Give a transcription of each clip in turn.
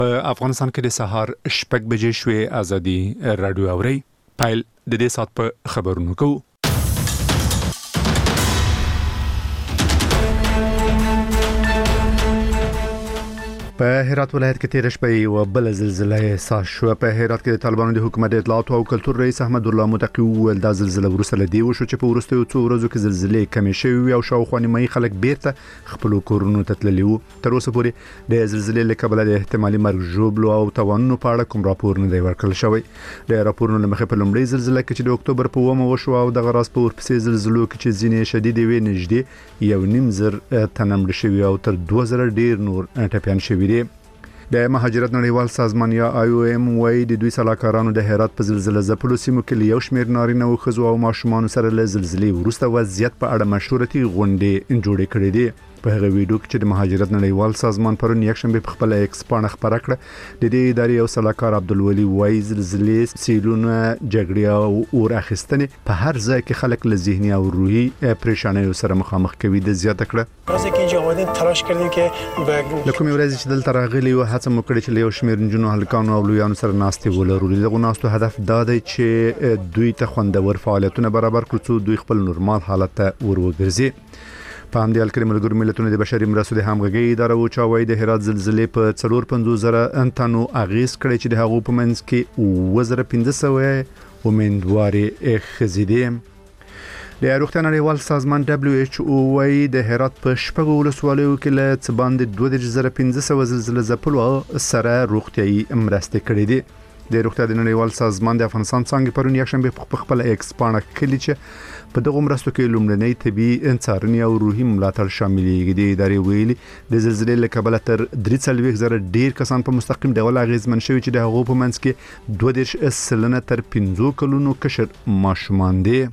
افغانستان کې د سهار 6 بجې شوې ازادي رادیو اوري پایل د دې سات په خبرونو کو په هرات ولایت کې تیر شپه یو بل زلزلہ احساس شو. په هرات کې د طالبانو د حکومت اطلاعات او کلتور رئیس احمد الله متقی ول د زلزلہ ورسره لدی و شو چې په ورستیو څو ورځو کې زلزلې کمې شوې او شاوخوا نیمه خلک بیرته خپل کورونو ته تللي وو. تر اوسه پورې د زلزلې له کبله د احتمالي مرګ ژوبلو او توانونو په اړه کوم راپور نه دی ورکړل شوی. د راپورونو لمخې په لومړي زلزلہ کې چې د اکتوبر په 1 وشو او د غراس په ورپسې زلزلو کې چې ځینې شدید وي نږدې 1.5 تنمړ شوی او تر 2000 ډیر نور ټپيان شوی دي. د مهاجرت نړیوال سازمان یا IOM وايي د دوی سلاکارانو د هرات په زلزلې ځپلو سیمو کې یو شمېر نارینه او ښځو او ماشومان سره له زلزلې وروسته وضعیت په اړه مشورتي غونډې جوړې کړې دي. په هغه ویډیو کې چې د مهاجرت نړیوال سازمان پرون یکشنبه په خپل ایکس پاڼه خبره کړه د دې ادارې او سلاکار عبدالولي وايي زلزلې سیلونه جګړې او اور اخیستنې په هر ځای کې خلک له ذهني او روحي پریشانیو سره مخامخ کوي د زیاته کړه. راځي کې چې اومدن تلاش کړی کې لکه مې ورځ چې دلته راغلي او هڅه مو کړې چې یو شمېر نجونو هلکانو او لویانو سره ناستې ولرو. دغه ناستو هدف دا دی چې دوی ته خوندور فعالیتونه برابر کړو څو دوی خپل نورمال حالت ته ورورګرځي. په همدې حال کې ملګرو ملتونو د بشري مرستو د همغږي اداره او چاوي د هرات زلزلې په 450,000 تنو اغیز کړی چې د هغو په منځ کې 1500 امیندواري خزیدي. د روغتیا نړیوال سازمان WHO وايي د هرات په شپږو ولسوالیو کې له څه باندې 2500 زلزلې ځپلو سره روغتيایي مرستې کړې دي. د روغتیا د نړیوال سازمان د افغانستان څنګه پرون یکشنبه په خپل ایکس پاڼه کلی چې په دغه مرستو کې لومړنۍ طبي انڅارنې او روحي ملاتړ شاملېږي. د ادارې ویلي د زلزلې له کبله تر 3,000 ډیر کسان په مستقیم ډول اغیزمن شوي چې د هغو په منځ کې 22 تر 15 کلونو کشر ماشومان دي.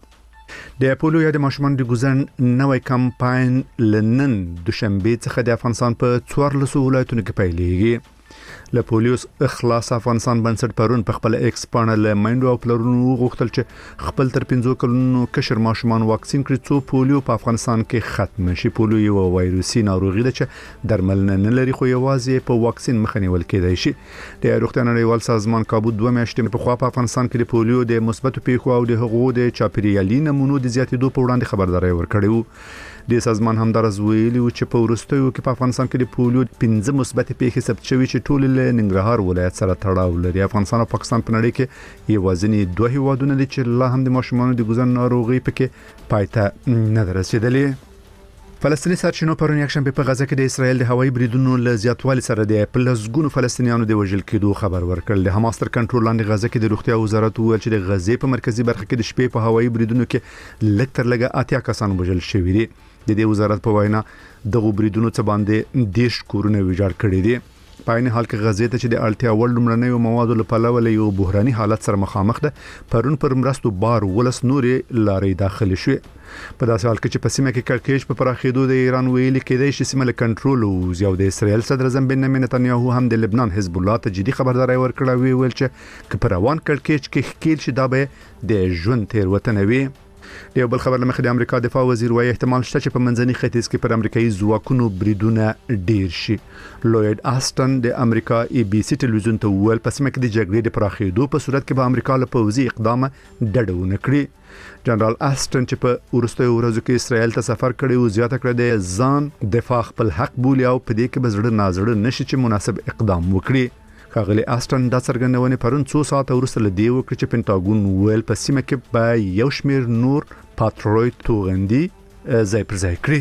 د پولیو یا د ماشومان د ګزن نوې کمپاین لنن دوشنبه څخه د افغانستان په 14 ولایتونو کې پیلېږي. له پولیوس اخلاص افغانستان بنسټ پرون په خپل ایکس پاڼه له مایندو او پلرونو غوښتل چې خپل تر 15 کلونو کشر ماشومان واکسین کړي څو پولیو په افغانستان کې ختم شي. پولیو یو وایروسي ناروغي ده چې درملنه نه لري خو یوازې په واکسین مخه نیول کېدای شي. د روغتیا نړیوال سازمان کابو 2 میاشتې په خوا په افغانستان کې د پولیو د مثبت پیښو او د حقوقو د چاپیریالي نمونو د زیاتېدو په وړاندې خبرداري ورکړې وو. د سازمان همدارز ویلي چې په ورستیو کې په افغانستان کې د پولیو 15 مثبت پیښې ثبت شوي چې ټول له ننګرهار ولایت سره تړاو لري. افغانستان او پاکستان په نړۍ کې یوازینی دوه هیوادونه دي چې لا هم د ماشومانو د ګزن ناروغي پکې پایته نه رسیدلې. فلسطینی سرچینو پرون یکشنبه په غزه کې د اسرایل د هوایي بریدونو له زیاتوالي سره د پلسګونو فلسطینیانو د وژل کېدو خبر ورکړل. د حماس تر کنټرول لاندې غزه کې د روغتیا وزارت وویل چې د غزې په مرکزی برخه کې د شپې په هوایي بریدونو کې لږ تر لږه 80 کسان وژل شوي دي. د دې وزارت په وینا دغه بریدونو څخه باندې 10 کورونه ویجاړ کړي دي. په عین حال کې غزې ته چې د اړتیا وړ لمړنیو موادو لپاره له یو بحراني حالت سره مخامخ ده. پرون پر مرستو بار ولس نورې لارې داخلي شوې. په داسې حال کې چې په سیمه کې کړکېچ په پراخېدو د ایران ویلي کېدای شي سیمه له کنټرول او د اسرائیل صدر اعظم بنیامین نتنیاهو هم د لبنان حزب الله ته جدي خبرداري ورکړه ویل چې په روان کړکېچ کې ښکیل شي دا به د ژوند تیروتنه وي. د یو بل خبر لمخې د امریکا دفاع وزیر وايي احتمال شته چې په منځني ختیځ کې پر امریکایي ځواکونو بریدونه ډیر شي. لوید آستن د امریکا ABC ټلویزیون ته وویل په سیمه کې د جګړې د پراخېدو په صورت کې به امریکا له پوځي اقدام ډډه ونه کړي. جنرال آستن چې په ورستیو ورځو کې اسرائیل ته سفر کړی او زیاته کړی د ځان دفاع خپل حق بولي او په دې کې به زړه نازړه نشي چې مناسب اقدام وکړي. خاغلی آستن د څرګندونې پرون 2 ساعته وروسته له دی وکړي چې پینټاګون ویل په سیمه کې به یو شمېر نور پاتروي توغندي ځای پر ځای کړي.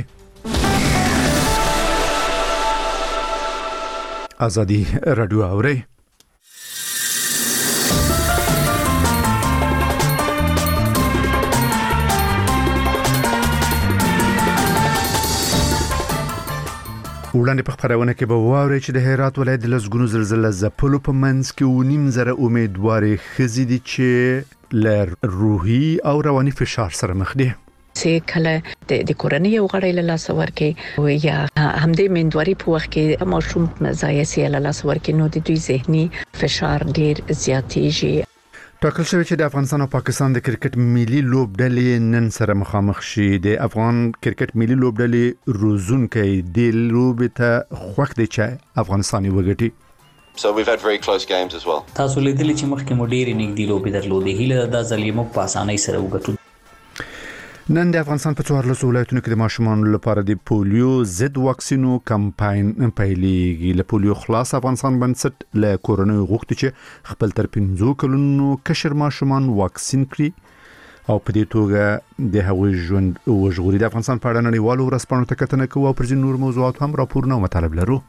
ازادي رادیو اوري وړاندې په خبرونه کې به واوري چې د هرات ولایت د لسګونو زلزلې ځپلو په منځ کې 19,000 امیدواري خزیدي چې له روحي او رواني فشار سره مخ دي. چې کله د کورنۍ یو غړی له لاس ورکې او یا همدې مندواري په وخت کې ماشوم مزایسي له لاس ورکې نو د دوی ذهني فشار ډیر زیاتېږي. ټاکل شوی چې د افغانستان او پاکستان د کرکټ ملي لوبډلې نن سره مخامخ شي. د افغان کرکټ ملي لوبډلې روزونکي د لوبې ته خوښ دي چې افغانستاني وګټي. So we've had very close games as well. تاسو لیدلی چې مخکې مو ډېرې نږدې لوبې درلودې، هیله ده ځل یې موږ په اسانۍ سره وګټو. نن د افغانستان په 14 ولایتونو کې د ماشومانو لپاره د پولیو ضد واکسینو کمپاین پیلېږي. له پولیو خلاص افغانستان بنسټ له کورونو غوښتي چې خپل تر 15 کلونو کشر ماشومان واکسین کړي او په دې توګه د هغوی ژوند وژغوري. د افغانستان په اړه نړیوالو ورځپاڼو ته کتنه کوو او پر ځینو نور موضوعات هم راپورونه او مطالب لرو.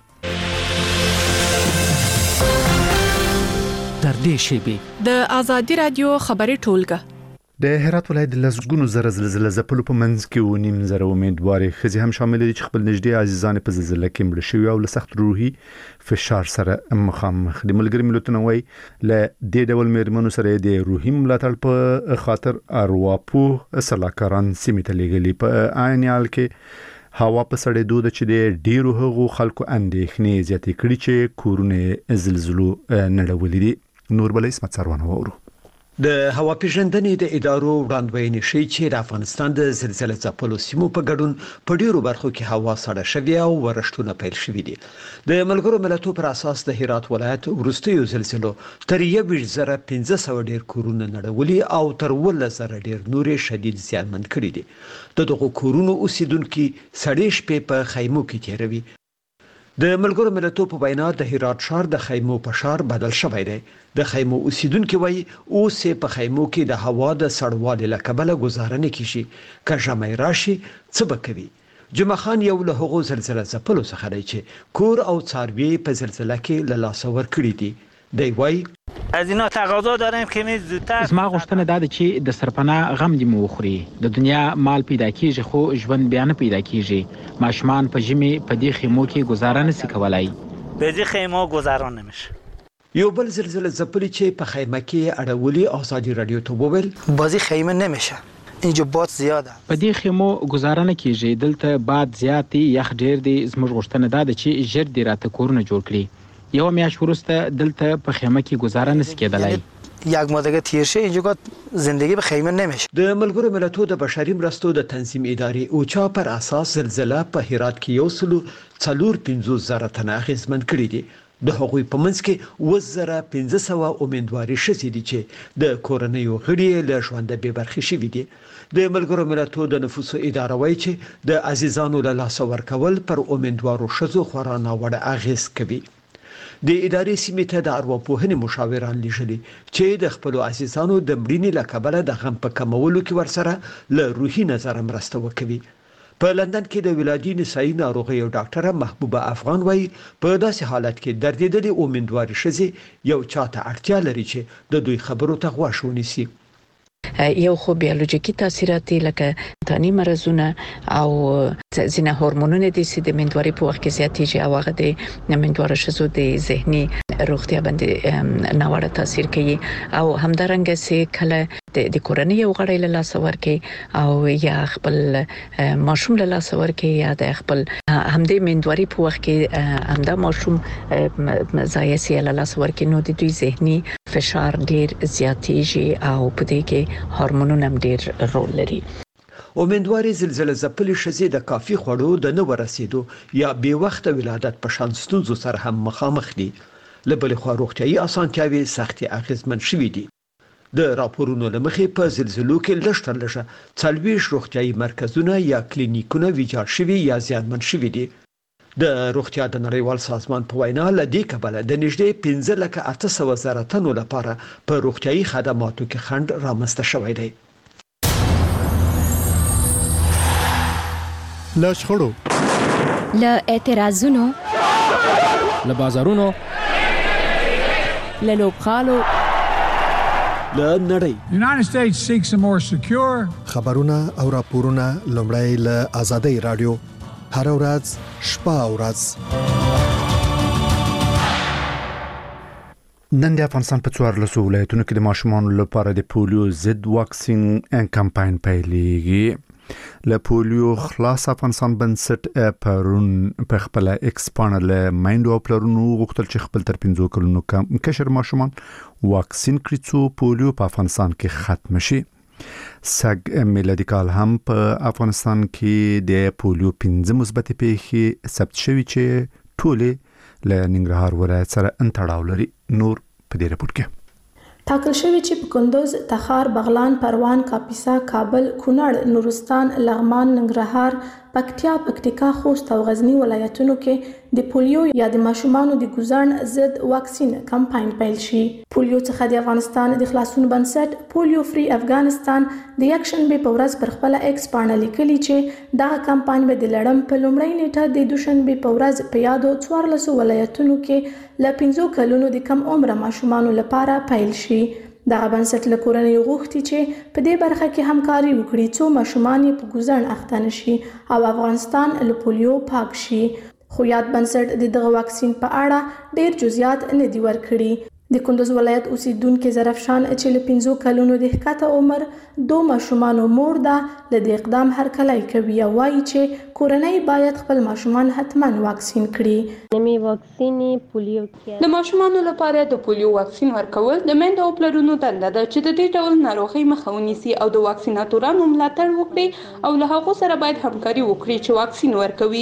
در دې شیبې د آزادي رادیو خبري ټولګه د هرات ولایت د لسګونو زره زلزلې ځپلو په منځ کې و نیم زره امیدوارې ښځې هم شامل دي چې خپل نږدې عزیزان په زلزلې کې مړه شوي او له سخت روحي فشار سره مخامخ دي. ملګري ملتونه وايي له دې ډول مېرمنو سره د روحي ملاتړ په خاطر ارواپوه سلاکاران سیمې ته لېږلي. په عین حال کې هوا په سړېدو ده چې د ډیرو هغو خلکو اندېښنې زیاتې کړي چې کورونه زلزلو نړولي دي. نور بل اسمت سروان وورو. د هوا پیژندنې د ادارو وړاندوینې شي چې د افغانستان د زلزلې ځپلو سیمو په ګډون په ډیرو برخو کې هوا سړه شوې او ورښتونه پیل شوي دي. د ملګرو ملتونو پر اساس د هرات ولایت وروستیو زلزلو تر 1500 ډیر کورونه نړولي او تر 1000 ډیر نورې شدید زیانمن کړي دي. دغه کورونو اوسیدونکو سړې شپې په خیمو کې تیروي. د ملګرو ملتونو په وینا د هرات ښار د خیمو په ښار بدل شوی دی. د خیمو اوسیدونکو وایي اوس په خیمو کې د هوا د سړوالي له کبله گزاره نه کیږي. که ژمی راشي څه به کوي؟ جمعه خان یو له هغو زلزلې ځپلو څخه دی چې کور او څاروي په زلزلې کې له لاسه ورکړي دي. دی وایي از اینا تقاضا داریم که می زودتر زما غوښتنه دا ده چې د سرپناه غم دې مو وخوري. د دنیا مال پیدا کیږي خو ژوند بیا نه پیدا کیږي. ماشومان په ژمي په دې خیمو کې گزاره نشي کولای. به دې خیمو گزاران نمیشه. یو بل زلزله ځپلي چې په خیمه کې اړولي آزادي رادیو ته وویل بازی خیمه نمیشه، اینجا باد زیاده. په دې خیمو گزاره نه کیږي، دلته باد زیات دی، یخ ډیر دی. زموږ غوښتنه دا ده چې ژر دې راته کورونه جوړ کړي. یو میاشت وروسته دلته په خیمه کې گزاره نشي کېدلای. یک ماه دیگه تیر شه اینجا زندگی به خیمه نمیشه. د ملګرو ملتونو د بشري مرستو د تنظیم ادارې اوچا پر اساس زلزلہ په هرات کې یو سلو 450 زره تنه اغیزمن کړي دي. د هغوی په منځ کې 1500 امیدواري شوي دي چې د کورنیو غړي له ژوند بې برخې شوي دي. د ملګرو ملتونو د نفوسو اداره وایي چې د عزیزانو له لاسه ورکول پر امیدوارو ښځو خورا ناوړه اغیز کوي. د ادارې سیمې ته د ارواپوهنې مشاوران لیږلي چې د خپل عزیزانو د مړینې له کبله د غم په کمولو کې ورسره له روحي نظر مرسته وکوي. په لندن کې د ولادي نسایي ناروغیو ډاکټره محبوبه افغان وایي په داسې حالت کې دردېدلې امیدواري ښځې یو چاته اړتیا لري چې د دوی خبرو ته غوږ ونیسي. یو خو بیولوژیکی تاثیرات لکه تانی مرزونه او ځینې هورمونونه دي چې د مندواري په وخت کې زیاتېږي او هغه د مندواره شزو د ذهني روغتیا باندې ناوړه تاثیر کوي. او همدارنګه چې کله د کورنۍ یو غړی له لاسه ورکړي او یا خپل ماشوم له لاسه ورکړي یا د خپل همدې مندواري په وخت کې همدا ماشوم ضایع سي له لاسه ورکړي نو د دوی ذهني فشار ډیر زیاتېږي او په دې کې هورمونونه هم ډیر رول لري. امیدواري زلزلې ځپلي ښځې د کافي خوړو د نه ورسېدو یا بې وخته ولادت په شان ستونزو سره هم مخامخ دي. له بلې خوا روغتیایي اسانتیاوې سختې اغېزمن شوي دي. د راپورونو له مخې په زلزلو کې لږ تر لږه 40 روغتیایي مرکزونه یا کلینیکونه ویجاړ شوي یا زیانمن شوي دي. د روغتیا د نړیوال سازمان په وینا له دې کبله د نږدې 15,800 تنو لپاره په روغتیایي خدماتو کې خنډ رامنځته شوی دی. له شخړو، له اعتراضونو، له بازارونو، له لوبغالو، له نړۍ United States seeks a more secure خبرونه او راپورونه لومړی له آزادۍ رادیو هر ورځ شپه او ورځ. نن د افغانستان په 14 ولایتونو کې د ماشومانو لپاره د پولیو ضد واکسین کمپاین پیلېږي. له پولیو خلاص افغانستان بنسټ پرون په خپل ایکس پاڼه له مایندو او پلرونو غوښتل چې خپل تر 15 کلونو کشر ماشومان واکسین کړي څو پولیو په افغانستان کې ختم شي. سګ میلادي کال هم په افغانستان کې د پولیو 15 مثبت پیښې ثبت شوي چې ټوله له ننګرهار ولایت سره انتړاو لري. نور په دې رپورت کې ټاکل شوی چې په کندوز، تخار، بغلان، پروان، کاپیسا، کابل، کونړ، نورستان، لغمان، ننګرهار، پکتیا، پکتیکا، خوست او غزنی ولایتونو کې د پولیو یا د ماشومانو د ګوزن ضد واکسین کمپاین پیل شي. پولیو څخه د افغانستان د خلاصون بنسټ پولیو فری افغانستان د یکشنبه په ورځ پر خپل ایکس باندې لیکلي چې دا کمپاین به د لړم په لومړۍ نیټه د دوشنبه په ورځ په یادو 14 ولایتونو کې ل 15 کلونو د کم عمر ماشومانو لپاره پیل شي. دا بنسټ له کورنۍ غوښتي چې په دې برخه کې همکاري وکړي څو ماشومان په ګوزن اخته نشي او افغانستان له پولیو پاک شي. خو یاد بنسټ د دغه واکسین په اړه ډیر جزئیات نه دی ورکړي. د کندوز ولایت اوسیدونکو ظرفشان چې له 15 کلونو د ښکته عمر 2 ماشومان مور ده له دې اقدام هرکلی کوي او وایي چې کورنۍ باید خپل ماشومان حتما واکسین کړي. نمی واکسین پولیو کې د ماشومانو لپاره د پولیو واکسین ورکول د میندو او پلرونو دنده ده چې د دې ډول ناروغي مخه ونیسي او د واکسیناتورانو ملاتړ وکړي او له هغو سره باید همکاري وکړي چې واکسین ورکوي.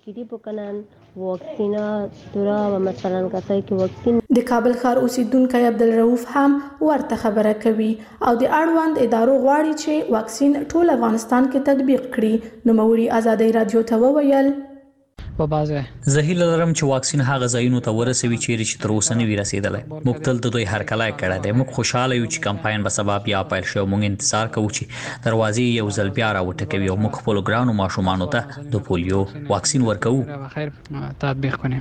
واکسیناتورا و مثلا کسایی که واکسین د کابل ښار اوسیدونکی عبدالرؤف هم ورته خبره کوي او د اړوند ادارو غواړي چې واکسین ټول افغانستان کې تطبیق کړي. نوموړي ازادي رادیو ته وویل په بازه زه هیله لرم چې واکسین هغه ځایونو ته ورسوي چې تر اوسه نه وي رسیدلی. موږ تل د دوی هرکلی کړی دی. موږ خوشحاله یو چې کمپاین به سبا بیا پیل شي او موږ انتظار کوو چې دروازې یو ځل بیا راوټکوي او موږ خپلو ګرانو ماشومانو ته د پولیو واکسین ورکوو. تطبیق کنیم.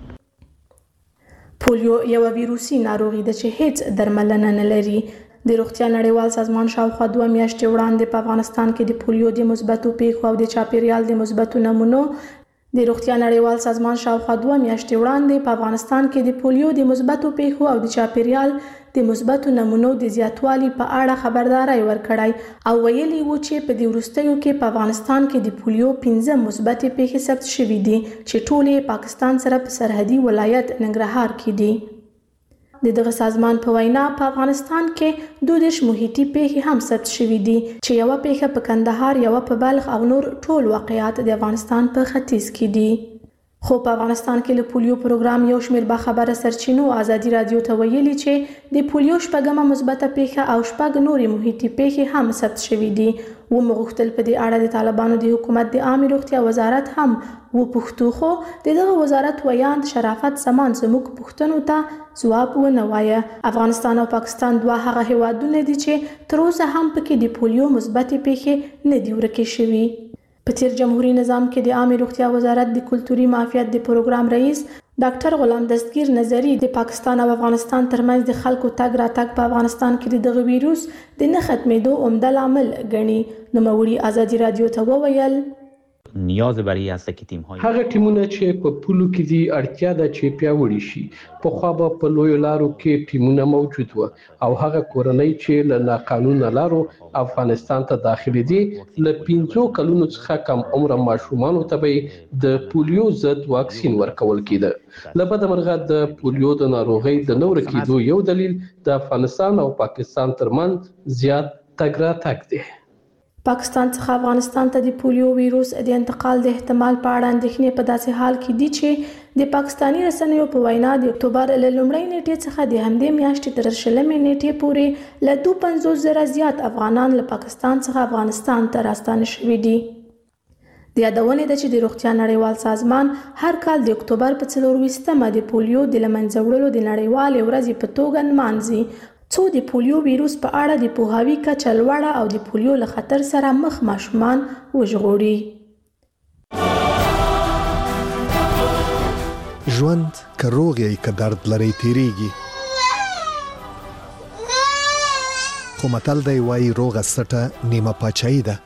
پولیو یو ویروسي ناروغي ده چې هیڅ درملنه نه لري. د روغتیا نړیوال سازمان شاوخوا 2 میاشتې وړاندې په افغانستان کې د پولیو د مثبتو پیښو او د چاپیریال د مثبتو نمونو د روغتیا نړیوال سازمان شاوخوا 2 میاشتې وړاندې په افغانستان کې د پولیو د مثبتو پیښو او د چاپیریال د مثبتو نمونو د زیاتوالي په اړه خبرداري ورکړای او ویلي و چې په دې وروستیو کې په افغانستان کې د پولیو 15 مثبتې پیښې ثبت شوې دي چې ټولې پاکستان سره په سرحدي ولایت ننګرهار کې دي. د دغه سازمان په وینا په افغانستان کې 22 محیطي پیښې هم ثبت شوې دي چې یو پیښه په کندهار، یو په بلخ او نور ټول واقعیات د افغانستان په ختیځ کې دي. خو په افغانستان کې له پولیو پروګرام یو شمېر باخبره سرچینو ازادي رادیو ته ویلي چې د پولیو شپږمه مثبته پیښه او شپږ نورې محیطي پیښې هم ثبت شوې دي. ومغوښتل په دې اړه د طالبانو د حکومت د عامه روغتیا وزارت هم وپوښتو، خو دغه وزارت ویاند شرافت زمان زموږ پوښتنو ته ځواب ونه وایه. افغانستان او پاکستان دوه هغه هیوادونه دي چې تر اوسه هم پکې د پولیو مثبتې پیښې نه دي ورکې شوي. په تیر جمهوریت نظام کې د عامه روغتیا وزارت د کلتوري معافیت د پروګرام رئیس ډاکټر غلام دستگیر نظری د پاکستان او افغانستان ترمنځ د خلکو تګ راتګ په افغانستان کې د دغه ویروس د نه ختمېدو عمده لامل ګڼي. نوموړي ازادي رادیو ته وویل نیاز برای است که تیم های هغه ټیمونه چې په پولو کې دي اړتیا ده چې پیاوړي شي. په خو به په لوی لارو کې ټیمونه موجود و او هغه کورنۍ چې له ناقانونه لارو افغانستان ته داخلي دي له 15 کلونو څخه کم عمر ماشومان ته به د پولیو ضد واکسین ورکول کېده. لبد مرغه د پولیو د ناروغۍ د نور کېدو یو دلیل د افغانستان او پاکستان ترمنځ زیات تګ راتګ دی. پاکستان څخه افغانستان ته د پولیو ویروس د انتقال د احتمال په اړه اندېښنې په داسې حال کې دي چې د پاکستانی رسنیو په وینا د اکتوبر له لومړۍ نیټې څخه د همدې میاشتې تر 20 نیټې پورې له 250,000 زیات افغانان له پاکستان څخه افغانستان ته راستانه شوي دي. د یادونې ده چې د روغتیا نړیوال سازمان هر کال د اکتوبر په 24مه د پولیو د له منځه وړلو د نړیوالې ورځې په توګه نمانځي، څو د پولیو ویروس په اړه د پوهاوي کچه لوړه او د پولیو له خطر سره مخ ماشومان وژغوري. ژوند که روغ یې که درد لري تیریږي، خو متل دی وایي روغه سټه نیمه پاچاهي ده.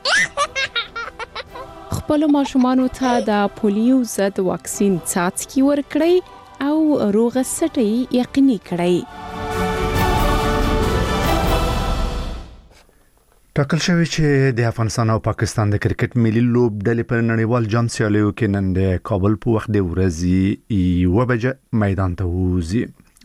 خپلو ماشومانو ته د پولیو ضد واکسین څاڅکي ورکړئ او روغه سټه یې یقیني کړئ. ټاکل شوی چې د افغانستان او پاکستان د کرکټ ملي لوبډلې په نړیوال جام سیالیو کې نن د کابل په وخت د ورځې 1 بجې میدان ته وځي.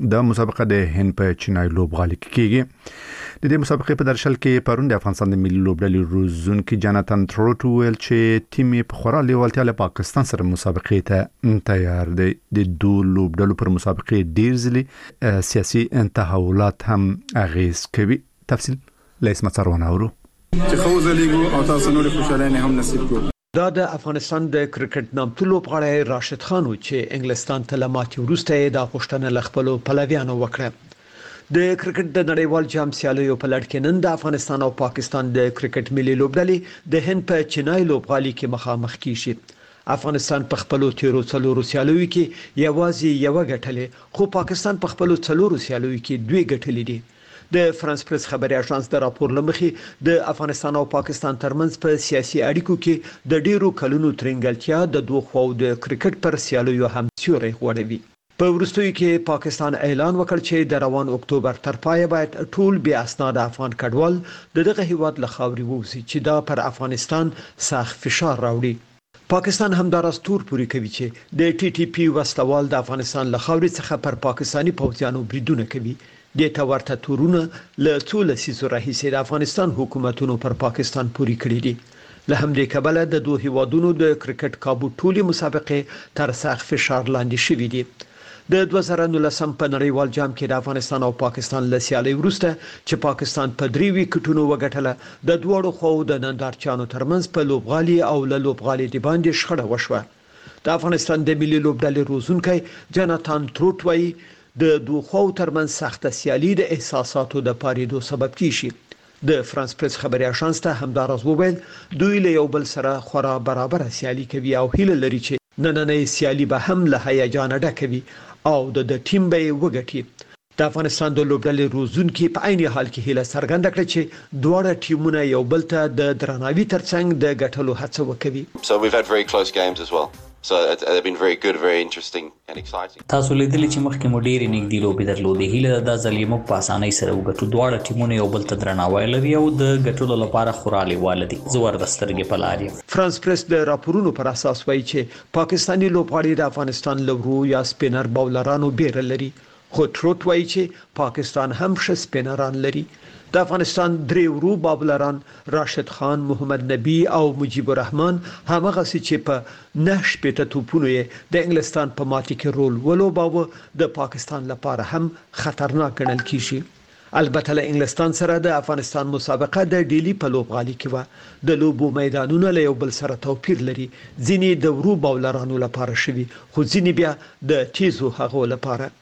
د مسابقه د هند په چینای لوبغالي کېږي. د دې مسابقې په درشل کې پرون د افغانستان د ملي لوبډلې روزونکي جاناتان تروټ ویل چې ټیم په خورا لیوالتیا له پاکستان سره مسابقې ته تیار دی. د دوه لوبډلو پر مسابقې ډیر ځلې سیاسي تحولات هم اغیز کوي. تفصیل لیس مڅرونه اورو چې خو زلیګو او تاسو نور خوشاله هم نصیب کو. دا د افغانستان د کرکټ نامتو لوبغاړی راشد خان چې انګلستان ته لماتې وروسته د غوښتنه لخپلو پلویانو وکړه. د کرکټ د نړیوال جام سیالیو په لړ کې نن د افغانستان او پاکستان د کرکټ ملي لوبډلې د هند په چینای لوبغالي کې مخامخ کیږي. افغانستان په خپلو تیرو څلورو سیالیو کې یوازې یو ګټلې، خو پاکستان په خپلو څلورو سیالیو کې دوه ګټلې دي. د فرانس پریس خبري اژانس د راپور لمخې د افغانستان او پاکستان ترمنځ په سیاسي اړیکو کې د ډیرو کلونو ترنګلتیا د دوه خواو د کرکټ پر سیالیو هم سیوري غوړوي. په وروستیو کې پاکستان اعلان وکړ چې د روان اکتوبر تر پایه باید ټول بیا اسناد افغان کډوال دغه هیواد له خاورې ووځي چې دا پر افغانستان سخت فشار راوړي. پاکستان همداراز تور پوری کوي چې د ټي ټي پی وسلوال د افغانستان له خاورې څخه پر پاکستاني پوځیانو بریدونه کوي. د تورته تورونه له ټول سیسو راهیسې د افغانستان حکومتونو پر پاکستان پوری کړی دي. له همدې کبله د دوه هیوادونو د کرکټ کابو ټولي مسابقې تر سخت فشار لاندې شوې دي. د 2019 په نړیوال جام کې د افغانستان او پاکستان له سیالۍ وروسته چې پاکستان په 3 وکټونو وګټله، د دوړو خو د نندارچیانو ترمنځ په لوبغالي او له لوبغالي دی باندې شخړه وشوه. د افغانستان د ملي لوبډلې روزونکي جاناتان تروټ وایي د دوه خو ترمنځ سخته سیالي د احساساتو د پاریدو سبب کیږي. د فرانس پریس خبري اژانس ته همداراز وویل دوی له یو بل سره خورا برابر سیالي کوي او هیله لري چې نننۍ سیالي به هم له هیجان ډکوي او د ټیم به وګټي. د افغانستان د لوبډلې روزونکي په عین حال کې هیله څرګنده کړه چې دواړه ټیمونه یو بل ته د درناوي ترڅنګ د ګټلو هڅه وکوي. So we've had very close games as well. So they've been very good, very interesting and exciting. تاسو لیدلی چې مخکې مو ډېرې نږدې لوبې درلودې. هیله ده ځل یې موږ په اسانۍ سره وګټو. دواړه ټیمونه یو بل ته درناوی لري او د ګټلو لپاره خورا لیواله دي. زه ورته سترګې په لار یم. فرانس پریس د راپورونو پر اساس وایي چې پاکستاني لوبغاړي د افغانستان لورو یا سپینر باولرانو بیره لري، خو تروټ وایي چې پاکستان هم ښه سپینران لري. د افغانستان درې ورو باولران راشد خان، محمد نبی او مجيب الرحمن همغه چې په 9 توپونو یې د انګلستان په ماتي کې رول ولوباوه د پاکستان لپاره هم خطرناک ګڼل کیږي. البته له انګلستان سره د افغانستان مسابقه د ډیلی په لوبغالي کې و. د لوبو میدانونه له یو بل سره توپیر لري. ځینې د ورو باولرانو لپاره شوي، خو ځینې بیا د تیزو هغو لپاره.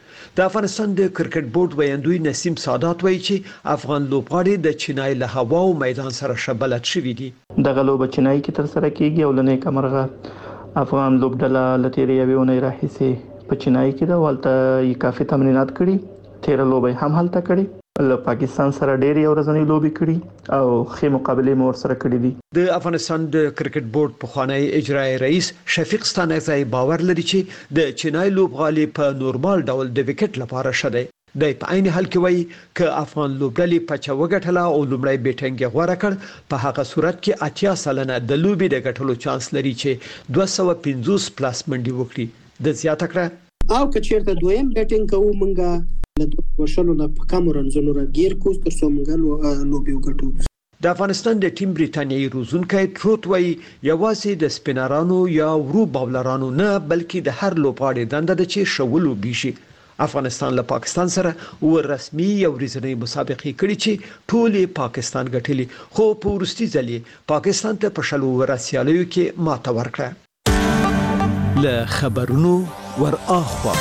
د افغانستان د کرکټ بورډ ویاندوی نسیم سادات وایي چې افغان لوبغاړي د چینای له هوا او میدان سره شبلت شوي دي. دغه لوبه چینای کې تر سره کیږي او لنې کمرغه افغان لوبډله لتیری یوونه راهیسي په چینای کې د والته یې کافي تمرینات کړي. تیر لوبه هم هلته کړي. له پاکستان سره ډېری ورځنی لوبي کړي او خې مقابله مور سره کړي دي. د افغانستان د کرکټ بورډ پخوانی اجرایی رئیس شفیق ستانکزی باور لري چې د چینای لوبغالي په نورمال ډول د وکټ لپاره شته. د په عین حال کې وایي ک افغان لوبډلې په چوغټله او لومړی بیټنګ غوړه کړ، په هغه صورت کې 80% د لوبي د ګټلو چانس لري چې 250 پلاس منډي وکړي. د زیاته کړه او کچیرته دویم بیټنګ کوو مونږه له دوه وشلو نه په کم رنځونو راګیر کوز تر څو مونږ لوبي وګټو. د افغانستان د ټیم بریټانیایی روزونکي تروټ وایي یوازې د سپینرانو یا ورو باولرانو نه بلکې د هر لوبغاړي دنده ده چې شولو بيشي. افغانستان له پاکستان سره ورسمي یو ورځنی مسابقه کړي چې ټولې پاکستان ګټلي، خو په ورستي ځلې پاکستان ته په شلو ورسیالیو کې ماته ورکړه. له خبرونو ور اخوا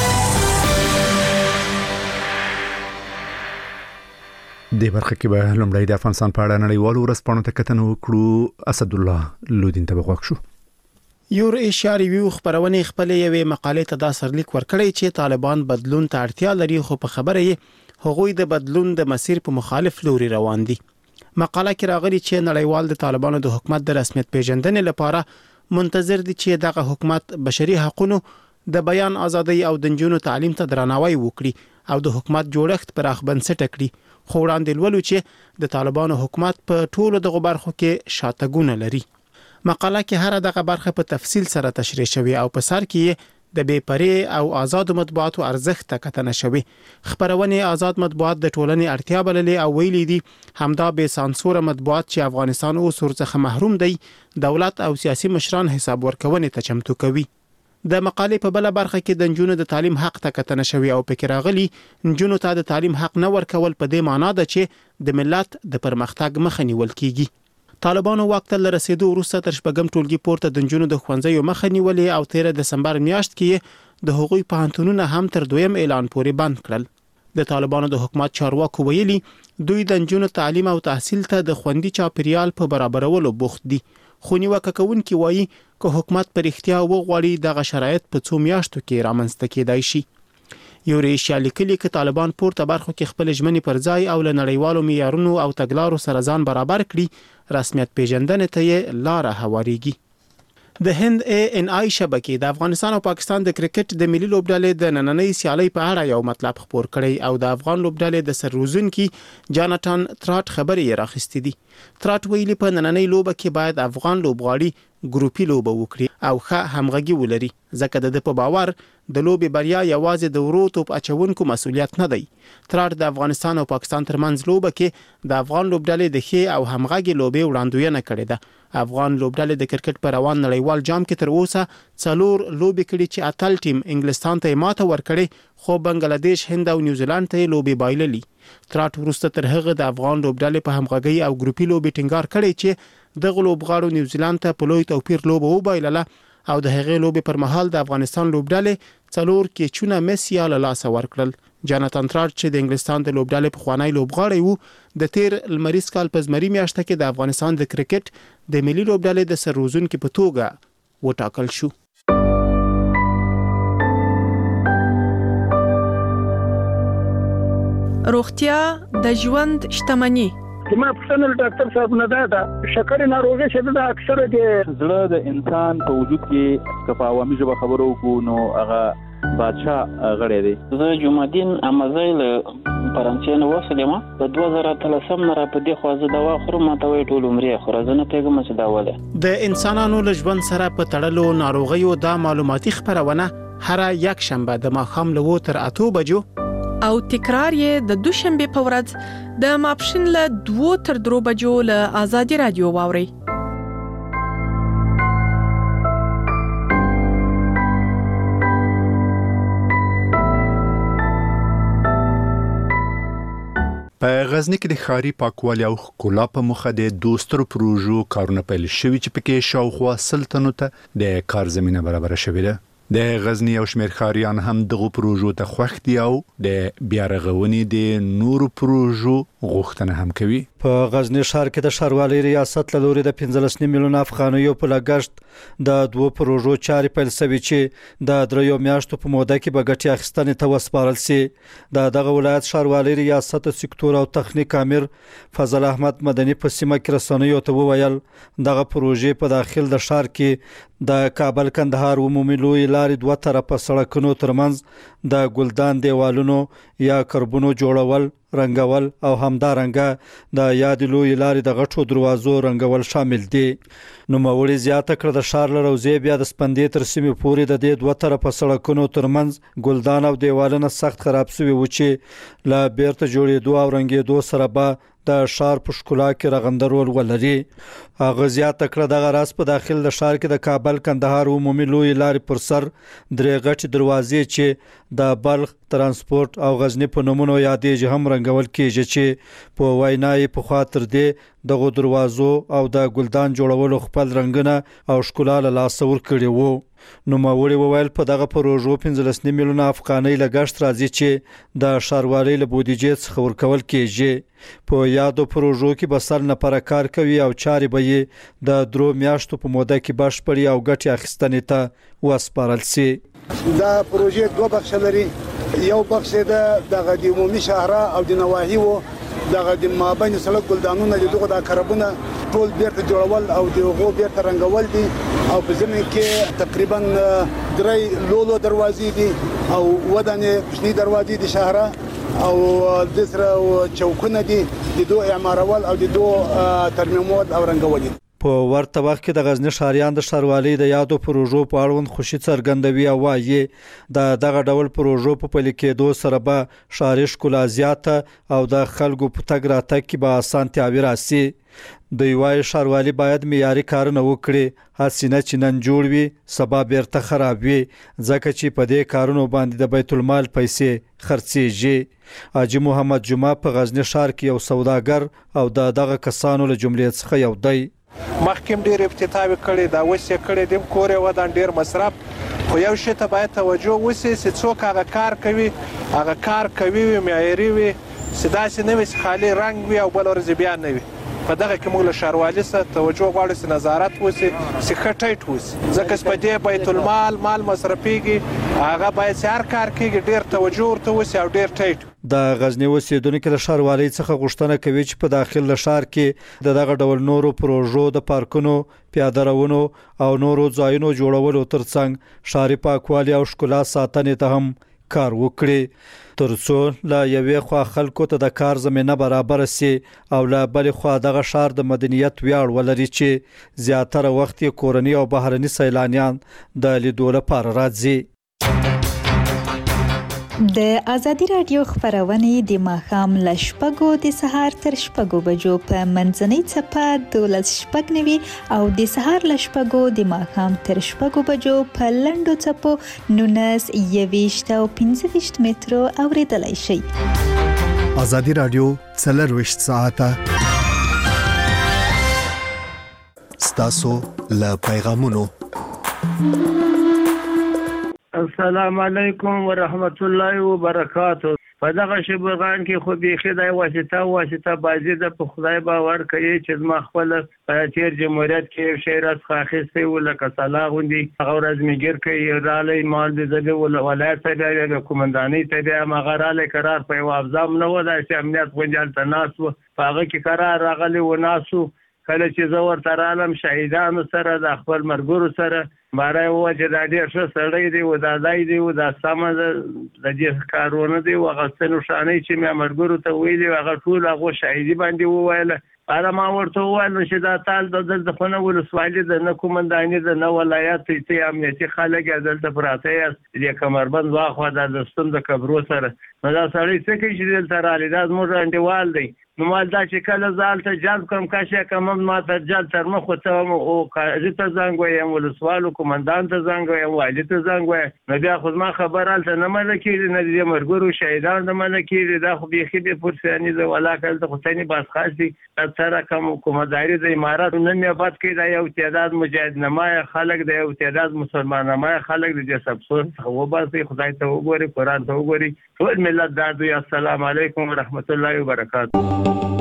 د برخه کې به لومړی د افغانستان په اړه نړیوالو ورځپاڼو ته کتنه وکړو. اسد الله لودین ته وغوښ شو. یور ایشیا ریویو خبرونه خپل یوې مقالې ته دا سرلیک ورکړی چې طالبان بدلون ته اړتیا لري، خو په خبره یې هغوی د بدلون د مسیر په مخالف لوري روان دي. مقاله کې راغلي چې نړیوال د طالبانو د حکومت د رسمیت پیژندنې لپاره منتظر دي چې دغه حکومت بشري حقوقو، د بیان ازادۍ او د نجونو تعلیم ته درناوی وکړي او د حکومت جوړښت پراخ بنسټ کړي. خو وړاندې ولولو چې د طالبانو حکومت په ټولو دغه برخو کې شاتګونه لري. مقاله کې هر دغه برخه په تفصیل سره تشریح شوی او په سر کې د بې پرې او آزاد مطبوعاتو ارزښت ته کتنه شوې. خبرونه آزاد مطبوعات د ټولنې اړتیا بللې او ویلي دي همدا به سانسور مطبوعات چې افغانستان اوس ورڅخه محروم دی دولت او سیاسي مشران حساب ورکونې ته چمتو کوي. د مقالې په بل برخه کې د نجونو د تعلیم حق ته کتنه شوې او پکې راغلي نجونو ته د تعلیم حق نه ورکول په دې معنی ده چې د ملت د پرمختګ مخه نیول کیږي. طالبانو وخت له رسیدو وروسته تر شپږم ټولګي پورته د نجونو د ښوونځیو مخه نیولې او 13 دسمبر میاشت کې د هغوی پوهنتونونه هم تر دویم اعلان پورې بند کړل. د طالبانو د حکومت چارواکو ویلي دوی د نجونو تعلیم او تحصیل ته د خوندي چاپیریال په برابرولو بوخت دي. خو نیوکه کوونکي وایي که حکومت پر اختیار وغواړي دغه شرایط په څو میاشتو کې رامنځته کېدای شي. یو ریشیا لیکلي چې طالبان پورته برخو کې خپل ژمنې پر ځای او له نړیوالو معیارونو او تګلارو سره ځان برابر کړي رسمیت پیژندنې ته یې لاره هواریږي. د هند ANI شبکې د افغانستان او پاکستان د کرکټ د ملي لوبډلې د نننۍ سیالۍ په اړه یو مطلب خبر کړی او د افغان لوبډلې د سرروزونکي جاناتان تراټ خبرې یې راخستې دي. تراټ ویلي په نننۍ لوبه کې باید افغان لوبغاړي ګروپي لوبه وکړي او ښه همغږي ولري ځکه د په باور د لوبې بریا یوازې د ورو توپ اچونکو مسؤلیت نه دی. تراټ د افغانستان او پاکستان ترمنځ لوبه کې د افغان لوبډلې د ښې او همغږي لوبې وړاندوینه کړې ده. افغان لوبډلې د کرکټ په روان نړیوال جام کې تر اوسه 4 لوبې کړې چې اتل ټیم انګلستان ته ماته ورکړې خو بنگلاديش هند او نیوزیلند ته لوبې بایللې. تراټ وروسته تر هغه د افغان لوبډلې په همغږي او ګروپي لوبې ټینګار کړی چې دغه لوبغاړو نیوزیلند ته په لوی توپیر لوبه وبایلله او د هغې لوبې پر مهال د افغانستان لوبډلې 4 کېچونه مسی له لاسه ورکړل. جاناتان تراټ چې د انګلستان د لوبډلې پخوانی لوبغاړی وو د تیر لمریز کال په زمري میاشت کې د افغانستان د کرکټ د ملي لوبډلې د سرروزونکي په توګه وټاکل شو. روغتیا د ژوند شتمني. زما پښتنه ډاکټر صاحب نه ده شکر ناروغي شه د اکثره د زړه د انسان په وجود کې کفا عوامي ژبه خبرو کو نو هغه بادشاہ غړی دی. زه جمعدین امازیل فرانسې نو وسلم په 2013 نه را په دې خوازه دوا خورم ته وی ټول عمرې خو راځنه پیغام څه داوله. د انسانانو له ژوند سره په تړلو ناروغیو د معلوماتي خبرونه هر یک شنبه د ماښام له 8 بجو او تکرار یې د دوشنبه په ورځ د ماپښین له 2 تر 3 بجو له آزادي رادیو واوري. په غزنی کې د ښاري پاکوالي او ښکلا په مخه د دوسترو پروژو کارونه پیل شوي چې پکې شاوخوا 100 تنو ته د کار زمينه برابر شوې ده. د غزنی او شمیر خاریان هم دغه پروژو ته خوښ دي او د بیا رغونې د نورو پروژو غوښتنه هم کوي. په غزنی ښار کې د ښاروالۍ ریاست له لوري د 15 میلیون افغانیو په لګښت د 2 پروژو چارې پیل شوې چې د 3 میاشتو په موده کې به ګټې اخیستنې ته وسپارل شي. دغه ولایت ښاروالۍ ریاست سکتور او تخنیک امیر فضل احمد مدني په سیمه کې رسنیو ته وویل دغه پروژې په داخل د ښار کې د کابل کندهار عمومي لوی لارې 2 طرفه سړکونو ترمنځ د ګلدان دیوالونو یا کربونو جوړول رنګول او همدارنګه د یاد لوی لارې د غټو دروازو رنګول شامل دي. نو موري زیاته کړ د ښار لروزې بیا د سپندې تر سیمې پورې د دې 2 طرفه سړکونو ترمنځ ګلدان او دیوالونه سخت خراب شوي و چې لا بیرته جوړېدو او رنګېدو سره به د ښار په ښکلا کې رغندرول ولري. هغه زیاته کړ دغه راز په داخل د ښار کې د کابل کندهار عمومي لوی لارې پر سر 3 غټ دروازې چې د بلخ ترانسپورت او غزنی په نومونو یادېږي هم رنګول کېږي چې په وینای په خاطر دې دغه دروازو او د ګلدان جوړولو خپل رنگونه او ښکلا له لاس ورکړي وو. نو موري وویل په دغه پروژو 15 میلیون افغانۍ لګښت راځي چې د ښاروالۍ له بودیجې څخه ورکول کېږي. په یادو پروژو کې به سل نفره کار کوي او چارې به یې د 3 میاشتو په موده کې بشپړې او ګټې اخیستنې ته وسپارل شي. دا پروژې 2 بخش لري. یو بخش د عمومي شهره او د نواحي وو د مابین سړک ګلدانونه دغه د کربونه ټول بیرته جوړول او دغه بیرته رنګول دي او په ځمکه کې تقریبا 3 لولو دروازې دي او ودانې کوچني دروازې دي شهره او د سره چوکونه دي د دوه اعمارول او د دوه ترمیمول او رنګول دي. په ورته وخت کې د غزنی ښاریان د ښاروالۍ د یادو پروژو په اړوند خوشي څرګندوي او وايي دغه ډول پروژو په پلي کېدو سره به ښاري ښکلا زیاته او د خلکو په تګ راتګ کې به اسانتیاوي راسي. دوی وايي ښاروالي باید معیاري کارونه وکړي، هسې نه چې نن جوړ وي سبا بیرته خراب وي، ځکه چې په دې کارونو باندې د بیت المال پیسې خرڅېږي. حاجي محمد جمعه په غزنی ښار کې یو سوداګر او دغه کسانو له جملې څخه یو دی. مخکې ډېر افتتاحي کړي دا اوس یې کړي دیم کور یې ودان ډېر مصرف، خو یو شی ته باید توجه وشي چې څوک هغه کار کوي هغه کار کوي وي معیاري وي، چې داسې نه وي چې خالي رنګ وي او بل ورځ بیا نه وي. په دغه کې موږ له ښاروالي سره توجه غواړو چې نظارت وشي چې ښه ټیټ وشي، ځکه چې په دې بیت المال مال مصرفېږي هغه باید چې هر کار کېږي ډېر توجه ورته وشي او ډېر ټیټ. د غزنی اوسیدونکو له ښاروالۍ څخه غوښتنه کوي چې په داخل له ښار کې دغه ډول نورو پروژو د پارکونو، پیاده روونو او نورو ځایونو جوړولو ترڅنګ ښاري پاکوالي او ښکلا ساتنې ته هم کار وکړي، ترڅو له یوې خوا خلکو ته د کار زمینه برابر سي او له بلې خوا دغه ښار د مدنیت ویاړ ولري چې زیاتره وخت یې کورني او بهرني سیلانیان د لیدو لپاره راځي. د ازادي رادیو خبرونه د ماښام له 6 د سهار تر 6 بجو په منځنۍ چپه 12:09 او د سهار له 6 د ماښام تر 6 بجو په لنډو چپو 19 21 او 25 مترو اوریدلای شئ. ازادي رادیو 24 ساعته ستاسو له پیغامونو. السلام علیکم ورحمت الله وبرکاته. په دغه شبرغان کې خو بیخي د واسطه بازي د په خدای باور کوي چې زما خپل تیر جمهوریت کې شی راڅخه اخیستی و لکه سلا غوندي هغه ورځ میګر کوي رالی مال د ولایت ته د کومندانۍ ته د مغراله قرار په یو افزام نه و د امنیت غونډه تناس و هغه کې قرار راغلی و ناسو کله چې زه ورته رالم شهیدانو سره د خپل مرګورو سره باره و چې دا ډېر ښه سړی دی و دا ځای دی و دا سمه د دې کارونه دی و هغه څه نښانۍ چې مې مرګورو ته ویلي هغه ټول هغو شهیدي باندې وویله. هغه ما ورته وویل چې دا تال دلته خو نه ولسوالي ده نه کومنداني ده نه ولایت ته امنیتي خلک دلته پراته یاست د کمربند واخوا د ستون د کبرو سره نو دا سړی څه کوي چې دلته رالي دا زموږ انډیوال دی. نو مال دا چې کله زال ته جلب کم کاشه کم ما ته جلب تر مخ ته او قاضي ته زنګ وایم ولسوالو کومندان ته زنګ وایم والي ته زنګ وایم نو بیا خو ما خبر الته نه مله کېږي نه د مرګورو شهیدان نه مله کېږي دا خو بیخي به پرسیاني ده ولا کله ته خو څنګه بس خاصي سره کوم کومداري د امارات نه مې بات کې دا یو تعداد مجاهد نمای خلک د یو تعداد مسلمان نمای خلک د سبسون هو بس خدای ته وګوري قران ته وګوري ټول ملت دا دوی. السلام علیکم ورحمت الله وبرکاته.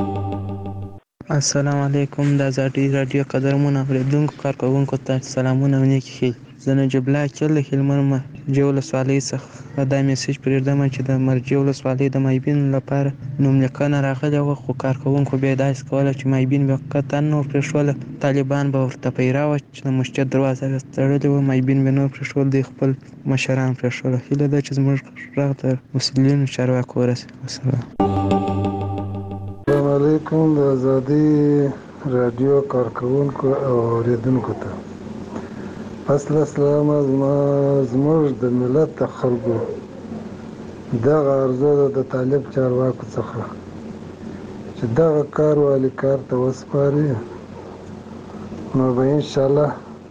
السلام علیکم د ازادي رادیو قدرمن اوریدونکو کارکونکو ته سلامونه او نیکی خیر. زه نجیب الله کله هلمند مرجع ولسوالۍ څخه دا میسج پرېږدم چې د مرجع ولسوالۍ د مایبین لپاره نوملیکنه راغلې وه خو کارکونکو بیا داسې کوله چې مایبین وقتا نور پرېښوله طالبان به ورته پیرا وه چې د مسجد دروازه یې تړلې وه مایبین به نور پرېښول دوی خپل مشران پرېښوله. هیله ده چې زموږ غږ د مسؤلینو چارواکو ورسي. والسلام. السلام علیکم د ازادي رادیو کارکونکو او اوریدونکو ته اصل اسلام زموږ د ملت د خلکو دغه ارزو د طالب چارواکو څخه چې دغه کار والی کار ته وسپاري نو به انشاءالله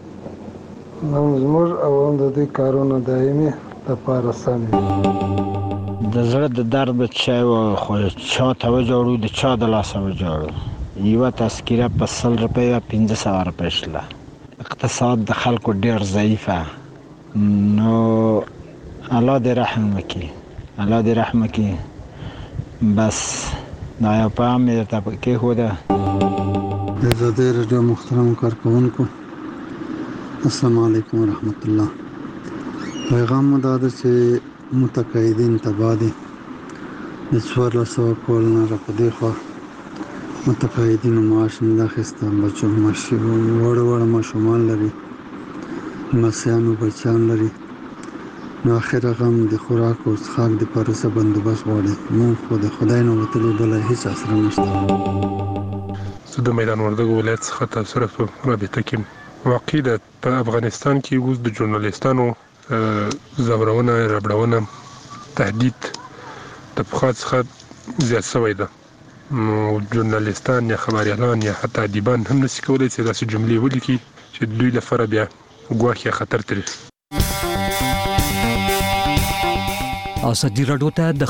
زموږ او هم د دوی کارونه دایمي لپاره سم وي. د زړه د درد به چا خو چا ته وجوړو د چا د لاسه وجوړو یوه تذکیره په 100 روپۍ یا 500 روپۍ شله. اقتصاد د خلکو ډېر ضعیفه نو الله دې رحم وکړي الله دې رحم وکړي بس دا یو پیغام مې درته کېښوده. د ازادي رادیو محترم کارکونکو السلام علیکم ورحمت الله. پیغام مو دا ده چې متقاعدین تبادی د 1400 کال نه را په دې خوا متقاعدینو معاش نه ده اخیسته. بچو وړه ماشومان لري لمسیانو بچیان لري نو اخر غم د خوراک او څښاک د پرسه بندوبست غواړي. مونږ خو د خدای نه وتلې بل هیڅ اثر نشته. زه د میدان وردګو ولایت څخه تاسو سره په رابطه کې واقع ده. په افغانستان کې اوس د ژورنالیستانو زورونه، ربړونه، تهدید د پخوا څخه زیات شوی ده. نو ژورنالیستان یا خبریالان یا حتی ادیبان هم نشي کولی چې داسې جملې ولیکي چې دوی لپاره بیا ګواښ یا خطر ترې. ازادي راډیو ته د